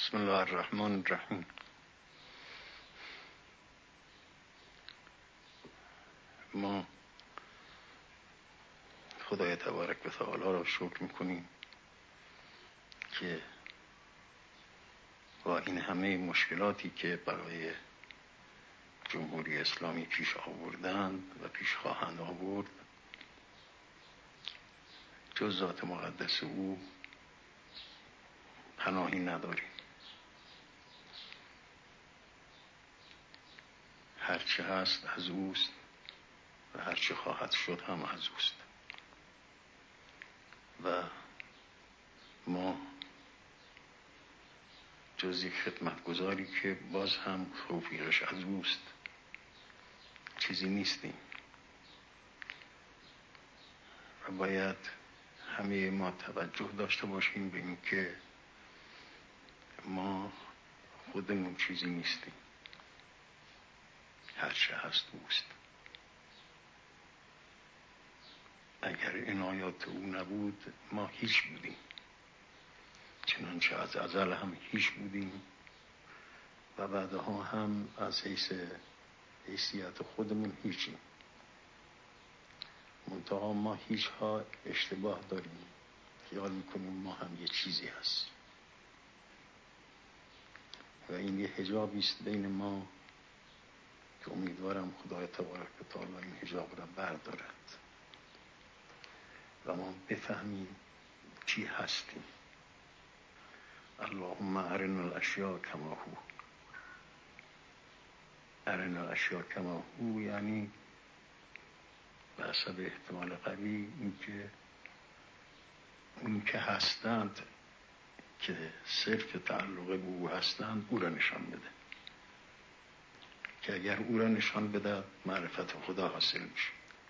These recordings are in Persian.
بسم الله الرحمن الرحیم. ما خدای تبارک و تعالی را شکر میکنیم که با این همه مشکلاتی که برای جمهوری اسلامی پیش آوردند و پیش خواهند آورد، جز ذات مقدس او پناهی نداریم. هرچه هست از اوست و هرچه خواهد شد هم از اوست و ما جز یک خدمتگزاری که باز هم توفیقش از اوست چیزی نیستیم و باید همه ما توجه داشته باشیم به این که ما خودمون چیزی نیستیم، هرچه هست اوست. اگر عنایات او نبود ما هیچ بودیم، چنانچه از ازل هم هیچ بودیم و بعدها هم از حیثیت خودمون هیچیم. منتها ما هیچها اشتباه داریم، خیال میکنیم ما هم یه چیزی هست و این یه حجابی است بین ما که امیدوارم خدای تبارک و تعالی این حجاب را بردارد و ما بفهمیم چی هستیم. اللهم ارنا الاشیاء کما هو. ارنا الاشیاء کما هو یعنی به حسب احتمال قوی این که هستند، که صرف تعلق به او هستند، او را نشان بده، که اگر او را نشان بده معرفت خدا حاصل میشه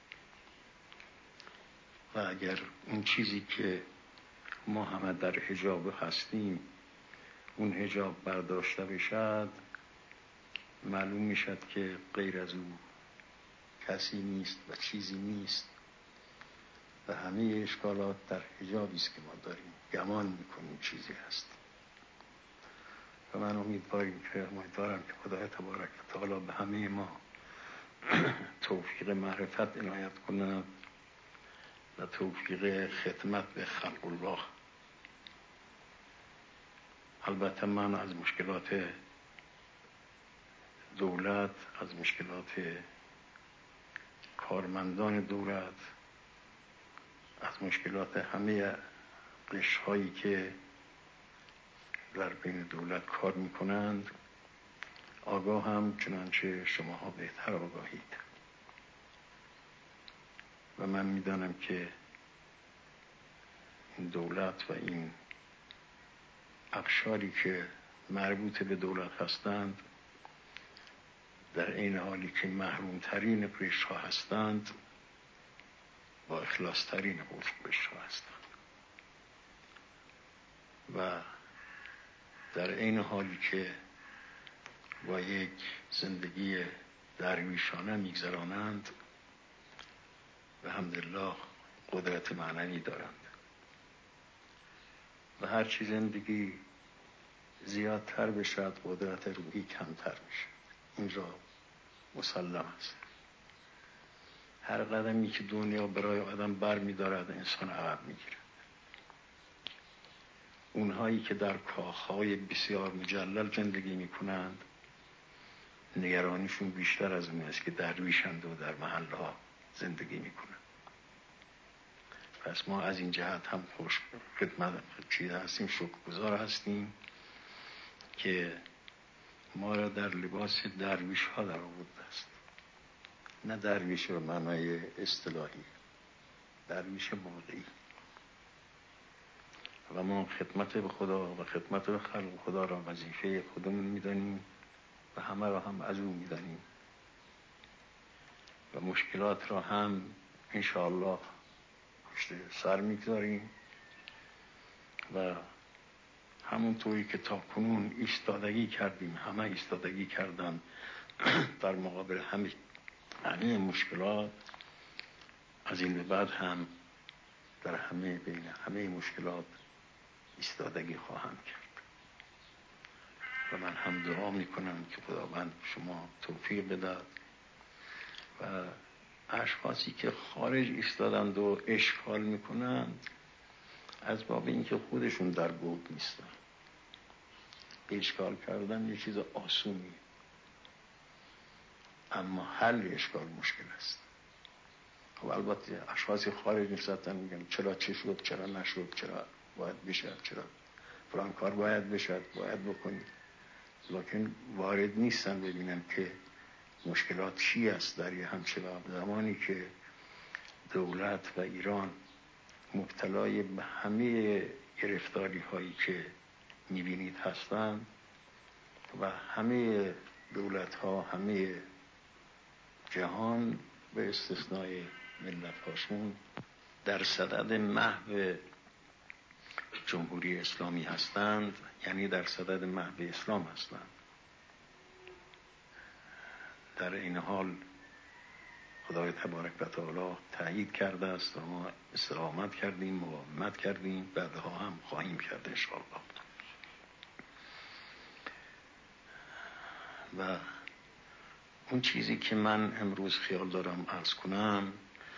و اگر اون چیزی که ما همه در حجاب هستیم اون حجاب برداشته بشد، معلوم میشد که غیر از او کسی نیست و چیزی نیست و همه اشکالات در حجابی است که ما داریم، گمان میکنیم چیزی هست. و من امیدوارم که خدای تبارک و تعالی به همه ما توفیق معرفت عنایت کند و توفیق خدمت به خلق الله. البته من از مشکلات دولت، از مشکلات کارمندان دولت، از مشکلات همه قشرهایی که در بین دولت کار میکنند آگاه هم، چنانچه شماها بهتر آگاهید و من میدانم که این دولت و این اقشاری که مربوط به دولت هستند در این حالی که محروم ترین قشرها هستند با اخلاص ترین قشرها هستند و در این حالی که با یک زندگی درویشانه میگذرانند و الحمدلله قدرت معنوی دارند و هرچی زندگی زیادتر بشد قدرت روحی کمتر میشه. این را مسلم است. هر قدمی که دنیا برای آدم بر می‌دارد انسان عقب میگیره. اونهایی که در کاخهای بسیار مجلل زندگی میکنند نگرانیشون بیشتر از اون است که درویشند و در محلها زندگی میکنند. پس ما از این جهت هم خوش خدمت هستیم، شکرگزار هستیم که ما را در لباس درویش ها در آورده است. نه درویش به معنای اصطلاحی، درویش واقعی. و ما خدمت به خدا و خدمت به خلق خدا را وظیفه خودمون میدانیم و همه را هم از او میدانیم و مشکلات را هم انشاءالله پشت سر میگذاریم و همونطوری که تا کنون ایستادگی کردیم، همه ایستادگی کردن در مقابل همه مشکلات، از این به بعد هم در بین همه مشکلات ایستادگی خواهم کرد. و من هم دعا میکنم که خداوند شما توفیق بدهد و اشخاصی که خارج ایستادند و اشکال میکنند از باب اینکه خودشون در بود نیستن. اشکال کردن یه چیز آسونیه، اما حل اشکال مشکل است. خب البته اشخاصی خارج نیستن میگن چرا چه شد، چرا نشد، چرا باید بشه، چرا فلان کار باید بشه، باید بکنید، لکن وارد نیستن ببینن که مشکلات چی است در یه همچه زمانی که دولت و ایران مبتلای به همه گرفتاری هایی که میبینید هستند و همه دولت ها، همه جهان به استثنای ملت هاشون در صدد محو جمهوری اسلامی هستند، یعنی در صدد محو اسلام هستند. در این حال خدای تبارک و تعالی تأیید کرده است و ما استقامت کردیم، مقاومت کردیم، بعدها هم خواهیم کرد انشاءالله. و اون چیزی که من امروز خیال دارم عرض کنم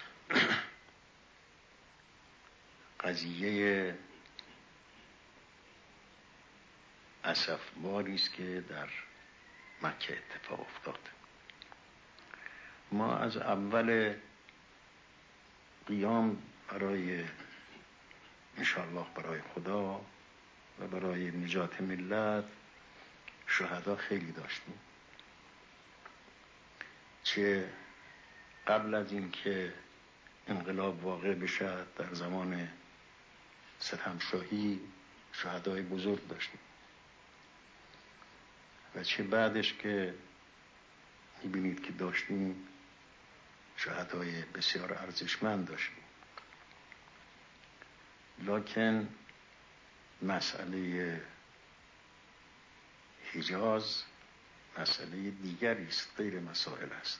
قضیه اسفباری است که در مکه اتفاق افتاد. ما از اول قیام برای انشاءالله برای خدا و برای نجات ملت شهدا خیلی داشتیم، چه قبل از این که انقلاب واقع بشد در زمان ستمشاهی شهدای بزرگ داشتیم و چه بعدش که میبینید که داشتیم شهدای بسیار ارزشمند داشتیم. لکن مسئله حجاز مسئله دیگری است، غیر مسائل است.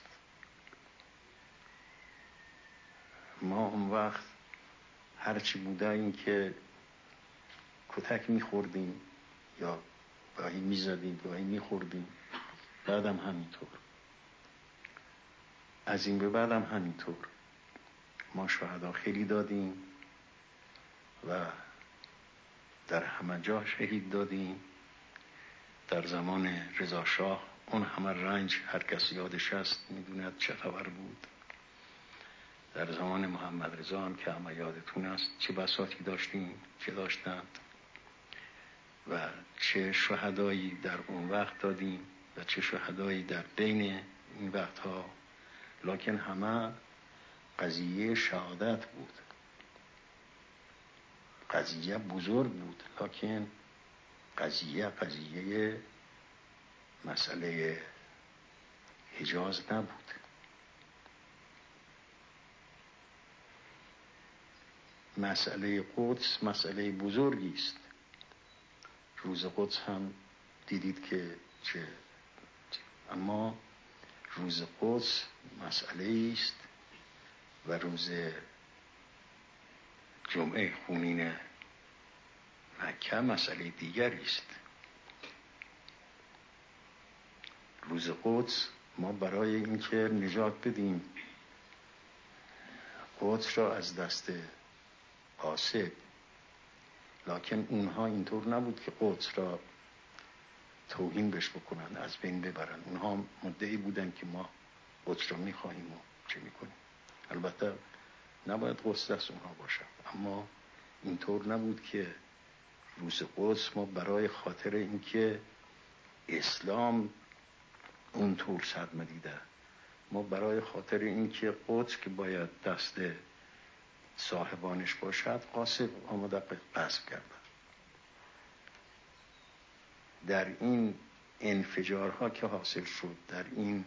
ما اون وقت هرچی بوده این که کتک میخوردیم یا گاهی میزدیم گاهی میخوردیم، بعدم همینطور، از این به بعدم همینطور. ما شهدا خیلی دادیم و در همه جا شهید دادیم. در زمان رضا شاه اون همه رنج هر کس یادش هست میدوند چه خبر بود. در زمان محمد رضا هم که همه یادتون است چه بساطی داشتیم، چه داشتند و چه شهدایی در اون وقت دادیم و چه شهدایی در بین این وقتها. لکن همه قضیه شهادت بود، قضیه بزرگ بود، لکن قضیه مسئله حجاز نبود. مسئله قدس مسئله بزرگی است. روز قدس هم دیدید که چه، اما روز قدس مسئله است و روز جمعه خونین مکه مسئله دیگری است. روز قدس ما برای اینکه نجات بدیم قدس را از دست قاصد، لکن اونها اینطور نبود که قدس را توهین بهش بکنن، از بین ببرن. اونها مدعی بودن که ما قدس را میخواهیم و چه میکنیم. البته نباید قدس دست اونها باشد، اما اینطور نبود که روز قدس ما برای خاطر اینکه اسلام اونطور صدمه دیده، ما برای خاطر اینکه قدس که باید دست صاحبانش باشد قاصد آمده غصب کرده. در این انفجارها که حاصل شد، در این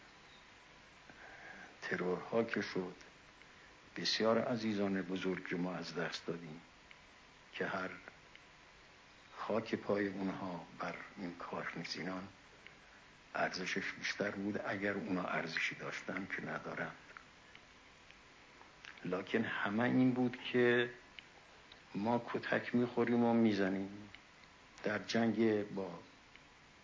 ترورها که شد، بسیار عزیزان بزرگ ما از دست دادیم که هر خاک پای اونها بر این کارنشینان ارزشش بیشتر بود، اگر اونا ارزشی داشتن که ندارن. لکن همه این بود که ما کتک میخوریم و میزنیم. در جنگ با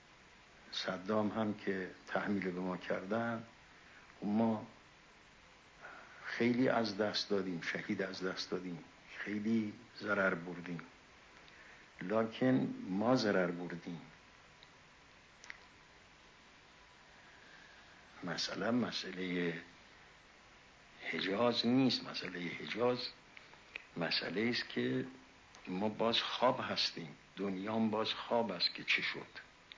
صدام هم که تحمیل به ما کردن، ما خیلی از دست دادیم، شهید از دست دادیم، خیلی ضرر بردیم، لکن ما ضرر بردیم. مسئله حجاز نیست. مسئله حجاز مسئله است که ما باز خواب هستیم، دنیام باز خواب است که چه شد.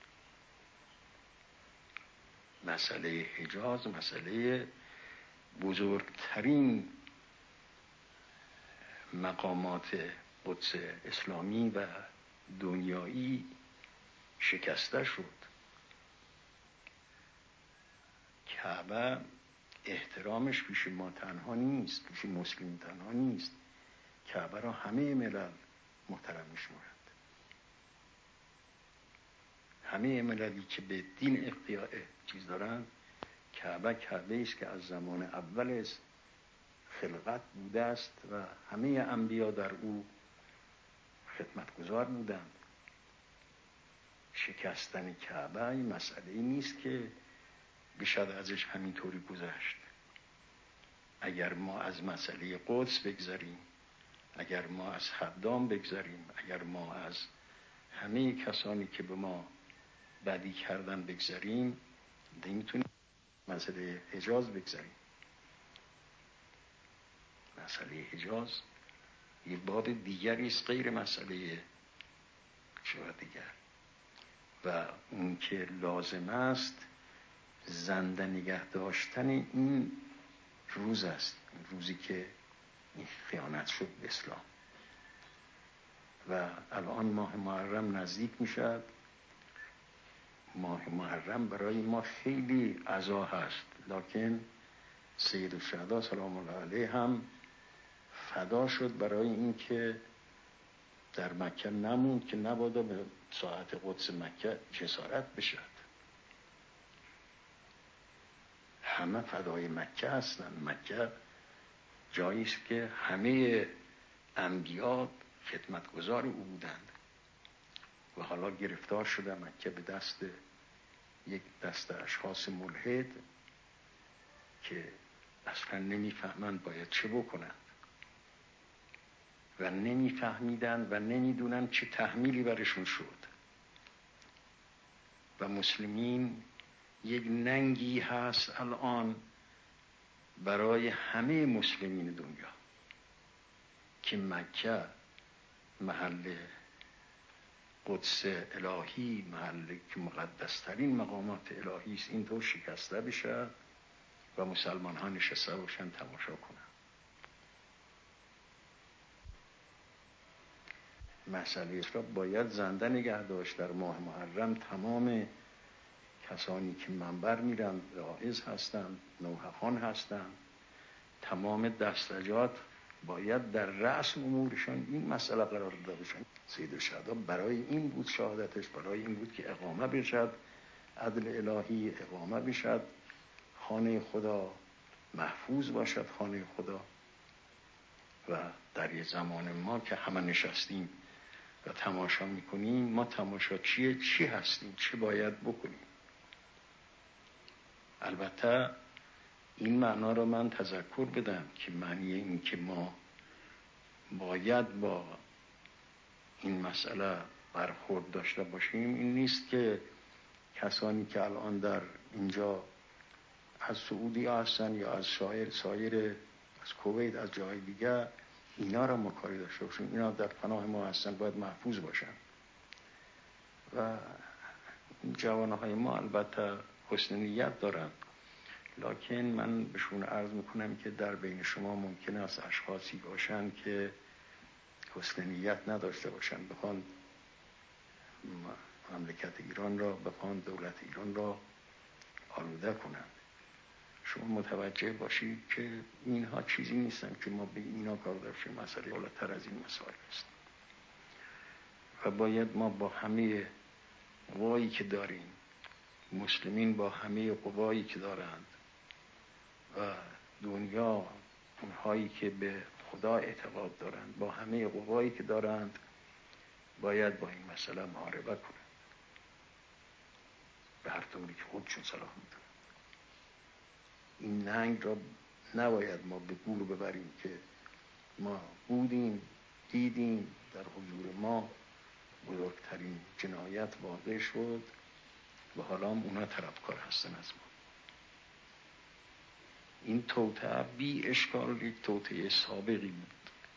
مسئله حجاز مسئله بزرگترین مقامات قدس اسلامی و دنیایی شکسته شد. کعبه احترامش پیش ما تنها نیست، پیش مسلم تنها نیست، کعبه را همه ملل محترم می‌شمارند. همه مللی که به دین اقتیاع چیز دارند، کعبه است که از زمان اول از خلقت بوده است و همه انبیا در او خدمتگزار بودند. شکستن کعبه این مسئله نیست که بشد ازش همینطوری گذشت. اگر ما از مسئله قدس بگذریم، اگر ما از خدام بگذریم، اگر ما از همه کسانی که به ما بدی کردن بگذریم، نمیتونیم مسئله حجاز بگذریم. مسئله حجاز یه باب دیگری است غیر مسئله شورا دیگر، و اون که لازم است زنده نگه داشتن این روز است، این روزی که این خیانت شد به اسلام. و الان ماه محرم نزدیک می شد. ماه محرم برای ما خیلی عزا هست، لکن سید الشهدا سلام الله علیه هم فدا شد برای این که در مکه نموند که نبادا به ساعت قدس مکه جسارت بشد. همه فدای مکه هستند. مکه جایی است که همه انبیا خدمتگزار او بودند و حالا گرفتار شده مکه به دست یک دست اشخاص ملحد که اصلا نمیفهمند باید چه بکنند و نمیفهمیدند و نمیدونند چه تحمیلی برشون شد. و مسلمین یک ننگی هست الان برای همه مسلمین دنیا که مکه محل قدس الهی، محل که مقدسترین مقامات الهی است، این طور شکسته بشه و مسلمان ها نشسته باشن تماشا کنن. مسئله را باید زنده نگه داشت. در ماه محرم تمام کسانی که منبر میرن واعظ هستند، نوحقان هستند، تمام دستجات باید در رأس امورشان این مسئله قرار داده باشند. سید الشهدا برای این بود شهادتش، برای این بود که اقامه بشد عدل الهی، اقامه بشد خانه خدا محفوظ باشد، خانه خدا. و در یه زمان ما که همه نشستیم و تماشا میکنیم، ما تماشاچی چی هستیم، چه باید بکنیم؟ البته این معنا رو من تذکر بدم که معنی این که ما باید با این مسئله برخورد داشته باشیم این نیست که کسانی که الان در اینجا از سعودی هستن یا از سایر از کویت، از جای دیگه، اینا را ما کاری داشته باشیم. اینا در پناه ما هستن، باید محفوظ باشن. و جوانهای ما البته حسن نیت دارن، لکن من بهشون عرض میکنم که در بین شما ممکن است اشخاصی باشن که حسن نیت نداشته باشن، بخوان مملکت ایران را، بخوان دولت ایران را آلوده کنند. شما متوجه باشید که اینها چیزی نیستن که ما به اینا کار داشتیم، مسئله بالاتر از این مسائل است. و باید ما با همه قوایی که داریم، مسلمین با همه قوایی که دارند و دنیا اونهایی که به خدا اعتقاد دارند، با همه قوایی که دارند باید با این مسئله محاربه کنند. به طوری که خودشون صلاح میدونن. این ننگ را نباید ما به گور ببریم که ما بودیم، دیدیم، در حضور ما بزرگترین جنایت واقع شد و حالا هم اونا طلبکار هستن از ما. این توطئه بی اشکال یک توطئه سابقی بود،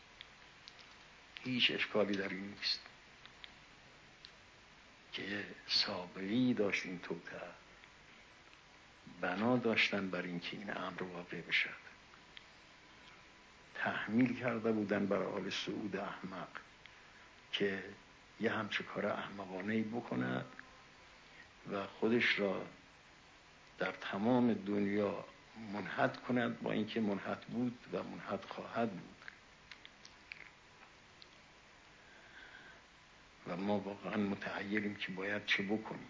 هیچ اشکالی در این نیست که سابقی داشت. این توطئه بنا داشتن بر اینکه این امر واقع بشد، تحمیل کرده بودن بر آل سعود احمق که یه همچه کار احمقانه‌ای بکند و خودش را در تمام دنیا منحط کند، با اینکه منحط بود و منحط خواهد بود. و ما واقعا متحیریم که باید چه بکنیم.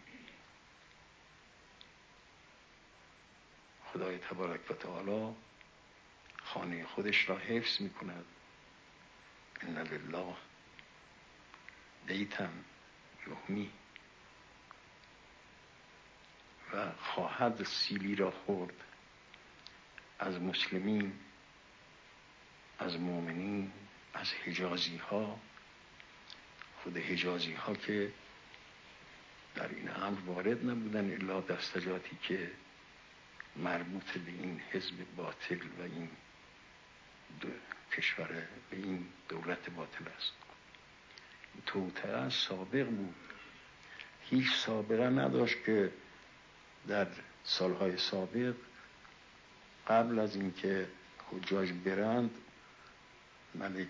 خدای تبارک و تعالی خانه خودش را حفظ می کند. ان لله بیتا یحمی، و خواهد سیلی را خورد از مسلمین، از مؤمنین، از حجازی ها. خود حجازی ها که در این امر وارد نبودن الا دستجاتی که مربوط به این حزب باطل و این کشور، به این دولت باطل است. توطئه سابق بود، هیچ سابقه نداشت که در سالهای سابق قبل از اینکه حجاج برند ملک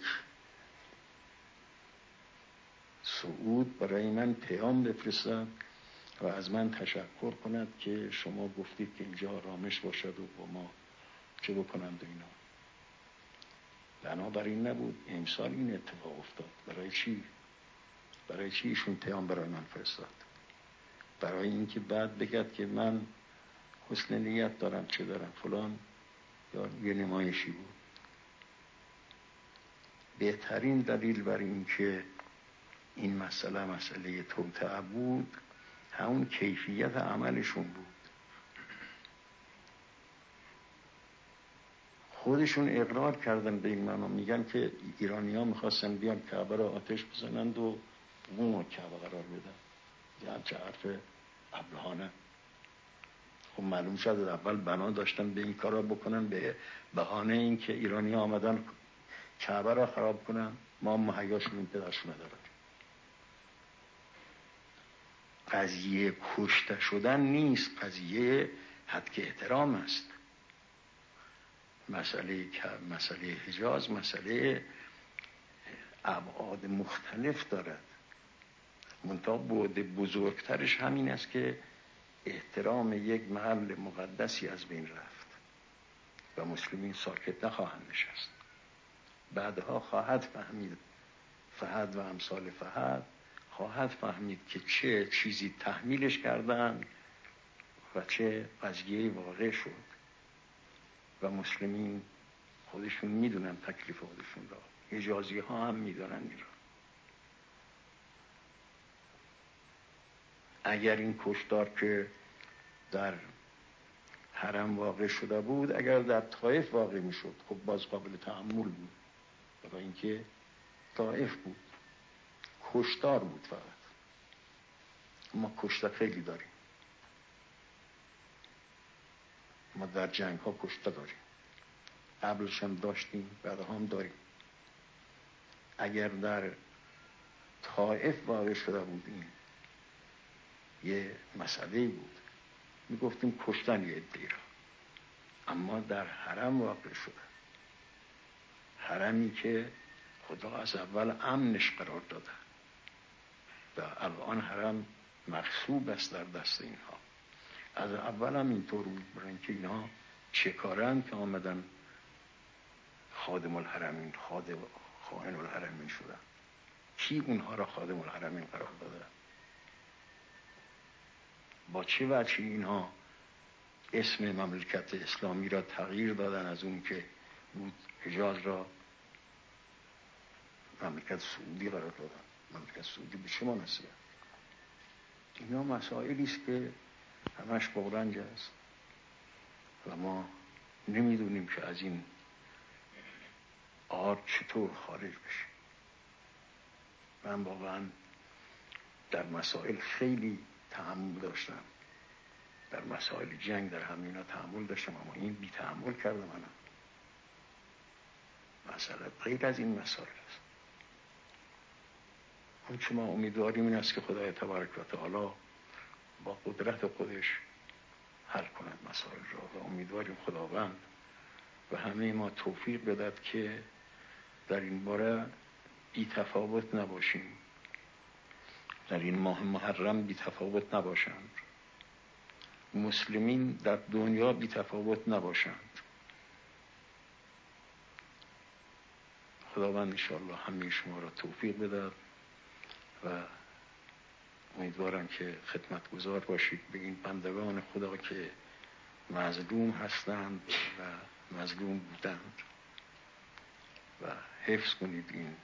سعود برای من پیام بفرستد و از من تشکر کند که شما گفتید که اینجا آرامش باشد و با ما چه بکنند و اینا. بنابراین نبود. امسال این اتفاق افتاد. برای چی؟ برای چی ایشون پیام برای من فرستاد؟ برای اینکه بعد بگد که من حسن نیت دارم، چه دارم فلان، یا یه نمایشی بود. بهترین دلیل بر این که این مسئله توطئه بود همون کیفیت عملشون بود. خودشون اقرار کردن به این معنا، میگن که ایرانی ها میخواستن بیان کعبه را آتش بزنند و بوم کعبه قرار بدن. یه همچه حرف ابلهانه. خب معلوم شد اول بنا داشتن به این کار را بکنن به بهانه این که ایرانی ها آمدن کعبه را خراب کنن، ما مهیاشون این پدرشون ندارن. قضیه کشته شدن نیست، قضیه حد که احترام است. مسئله حجاز مسئله ابعاد مختلف دارد. منتها بعد بزرگترش همین است که احترام یک محل مقدسی از بین رفت و مسلمین ساکت نخواهند نشست. بعدها خواهد فهمید، فهد و امثال فهد خواهد فهمید که چه چیزی تحمیلش کردن و چه قضیه واقع شد. و مسلمین خودشون میدونن تکلیف خودشون را، حجازی ها هم میدونن این را. اگر این کشتار که در حرم واقع شده بود اگر در طائف واقع میشد خب باز قابل تحمل بود، برای اینکه طائف بود، کشتار بود. فقط ما کشته خیلی داریم، ما در جنگ ها کشته داریم، قبلش هم داشتیم، بعدها هم داریم. اگر در طائف واقع شده بود این یه مسئله بود، میگفتیم کشتن یه عده‌ای را. اما در حرم واقع شده، حرمی که خدا از اول امنش قرار داده و الان حرم مغصوب است در دست اینها. از اول هم اینطور بود، برای اینکه اینها چه کارن که آمدن خادم الحرمین، خائن الحرمین شدن. کی اونها را خادم الحرمین قرار داده؟ با چه وجهی اینها اسم مملکت اسلامی را تغییر دادن از اون که بود حجاز را مملکت سعودی قرار دادن؟ مملکت سعودی به چه مناسبه؟ اینا مسائلی است که همش با رنج است و ما نمیدونیم که از این آر چطور خارج بشیم. من واقعا در مسائل خیلی تحمل داشتم، در مسائل جنگ در همینا تحمل داشتم، اما این بی تحمل کردم. من مسئله غیر از این مسائل است. اون چه ما امیدواریم این است که خدای تبارک و تعالی با قدرت خودش حل کند مسائل را و امیدواریم خداوند و همه ما توفیق بدهد که در این باره بی تفاوت نباشیم، در این ماه محرم بی تفاوت نباشند، مسلمین در دنیا بی تفاوت نباشند. خداوند انشاءالله همه شما را توفیق بدهد و امیدوارم که خدمتگزار باشید به این بندگان خدا که مظلوم هستند و مظلوم بودند و حفظ کنید این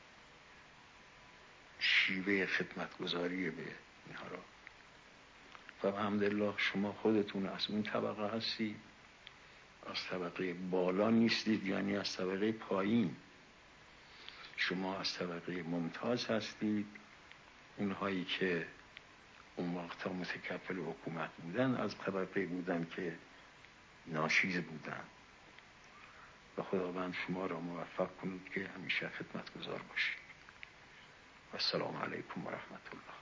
شیوه خدمتگزاری به اینها را. و الحمدلله شما خودتون از اون طبقه هستید، از طبقه بالا نیستید، یعنی از طبقه پایین. شما از طبقه ممتاز هستید، اونهایی که اون وقتا متکفل حکومت بودن از طبقه بودن که ناچیز بودن و خداوند شما را موفق کنید که همیشه خدمتگزار باشید. و السلام علیکم و رحمت الله.